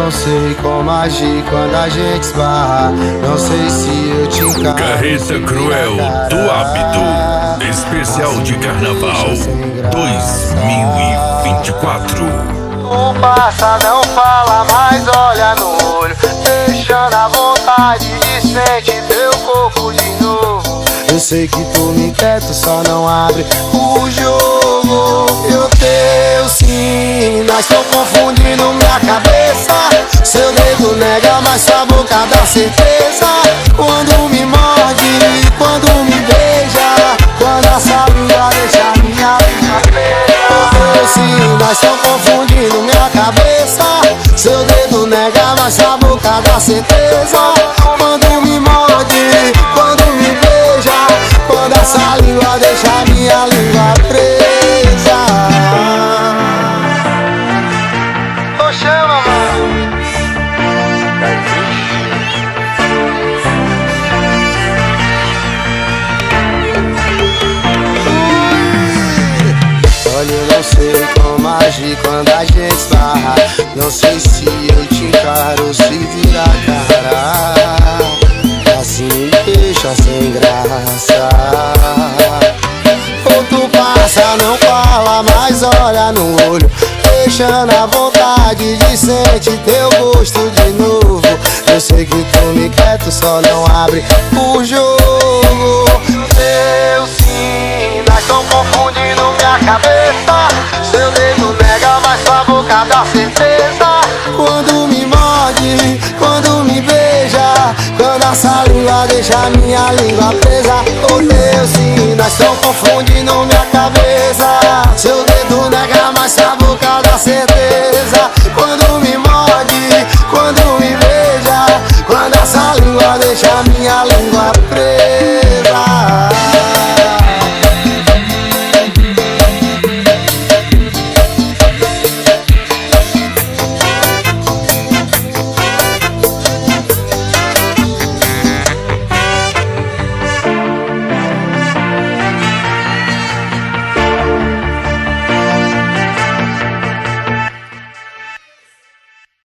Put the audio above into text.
não sei como agir quando a gente esbarra. Não sei se eu te encaro. Carreta Cruel do Hábito, especial de Carnaval 2024. O passa, não fala, mas olha no olho, deixando a vontade de sentir teu corpo de novo. Eu sei que tu me quer, tu só não abre o jogo. Eu teu sim, nós tão confundindo minha cabeça. Seu dedo nega, mas sua boca dá certeza. Quando me morde, quando me beija, quando a sua língua deixa minha língua presa. Eu sim, nós tão confundindo minha cabeça. Seu dedo nega, mas sua boca dá certeza. Quando me morde, quando me beija, quando essa língua deixa minha língua presa. Ô, chama, mano. Olha, eu não sei como agir quando a gente esbarra. Não sei se eu te encaro ou se virar cara. Assim me deixa sem graça. Ou tu passa, não fala, mas olha no olho, deixando a vontade de sentir teu gosto de novo. Eu sei que tu me quer, tu só não abre o jogo. Eu sim, nós tão confundindo minha cabeça. Seu dedo nega, mas sua boca dá certeza. Quando me morde, quando me beija, quando essa língua deixa minha língua presa. Oh Deus, sim, nós tão confundindo